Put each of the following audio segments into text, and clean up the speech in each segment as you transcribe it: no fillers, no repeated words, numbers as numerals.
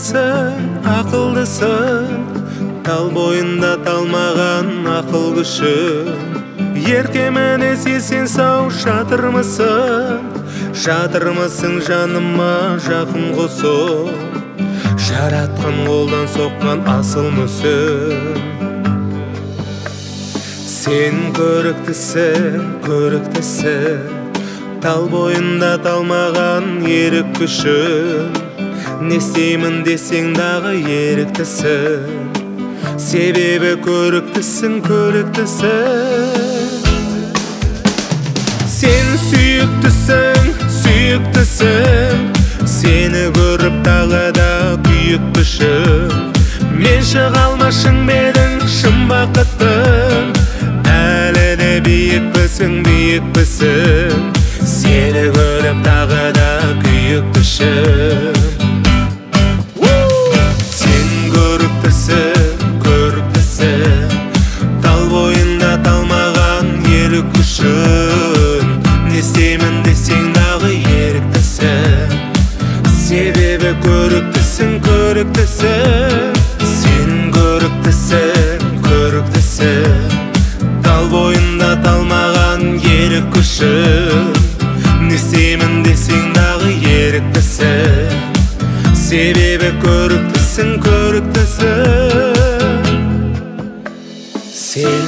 ақылдысың, тал бойында талмаған ақыл күші. Еркемене сен сау жатырмысың жаныма жақын қосып, жаратқан қолдан соққан асыл мүсін. Сен көріктісің, тал бойында талмаған ерік күшін. Не істеймін десең дағы еріктісің, себебі көріктісің. Сен сүйіктісің, сені көріп тағы да күйік пішім. Мен шыға алмашың бедің шын бақыттым, әлі де биікпісің. Сені көріп тағы да күйік пішім. Сен көріктісің, тал бойында талмаған ерік күшін. Не істеймін десең дағы еріктісің, себебі көріктісің. Сен көріктісің, тал бойында талмаған ерік күшін. Не істеймін десең дағы еріктісің, себебі көріктісің. Сен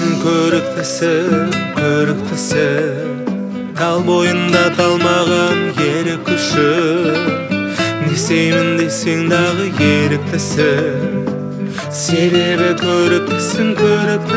көріктісің, тал бойында талмаған ерік күшін. Не істеймін десең дағы еріктісің, себебі көріктісің.